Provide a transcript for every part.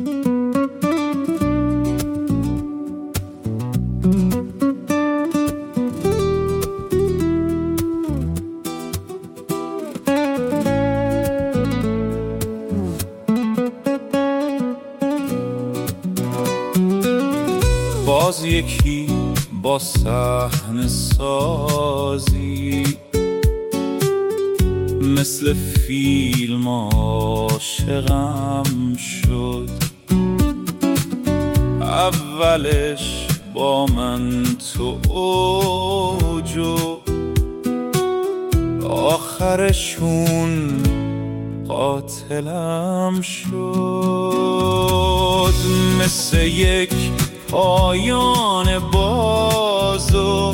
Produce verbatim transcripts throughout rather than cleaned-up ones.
باز یکی با صحنه سازی مثل فیلم عاشقم شد. اولش با من تو اوجو، آخرشون قاتلم شد. مثل یک پایان بازو،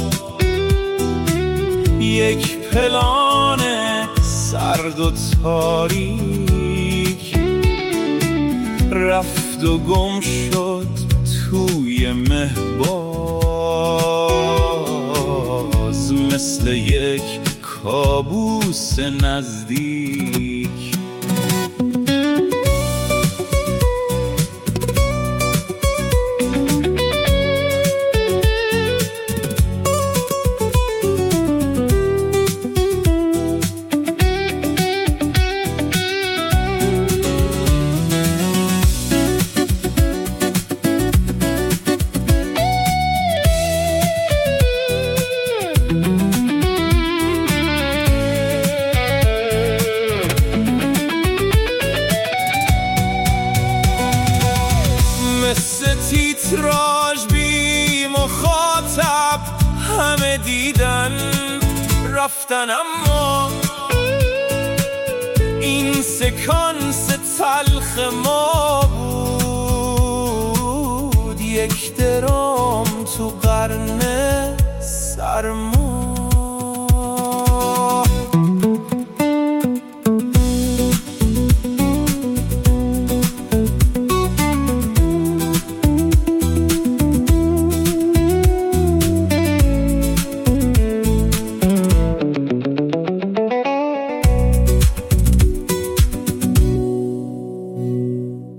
یک پلان سرد و تاریک، رفت و گم شد توی مه باز. مثل یک کابوس نزدیک. مثل تیتراژ بی مخاطب، همه دیدن رفتن، اما این سکانس تلخ ما بود. یک درام تو قرن سرما.